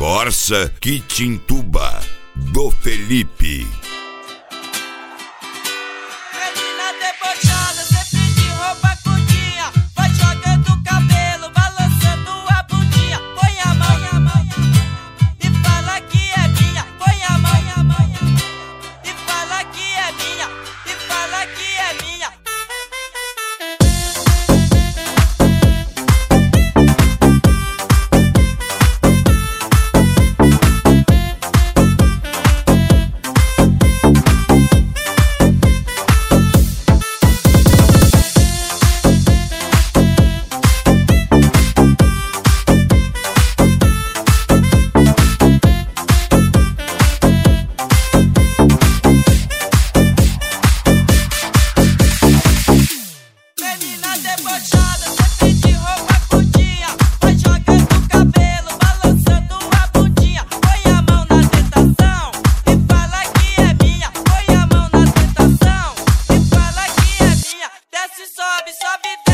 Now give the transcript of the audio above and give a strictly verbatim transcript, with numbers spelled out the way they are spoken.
Corsa Quintuba, do Felipe. Menina debochada, sempre de roupa curtinha, vai jogando o cabelo, balançando a bundinha. Põe a mão, a mão e fala que é minha. Põe a mão, a mão e fala que é minha. E fala que é minha. Menina debochada, sempre de roupa curtinha, vai jogando o cabelo, balançando a bundinha. Põe a mão na tentação e fala que é minha. Põe a mão na tentação e fala que é minha. Desce, sobe, sobe.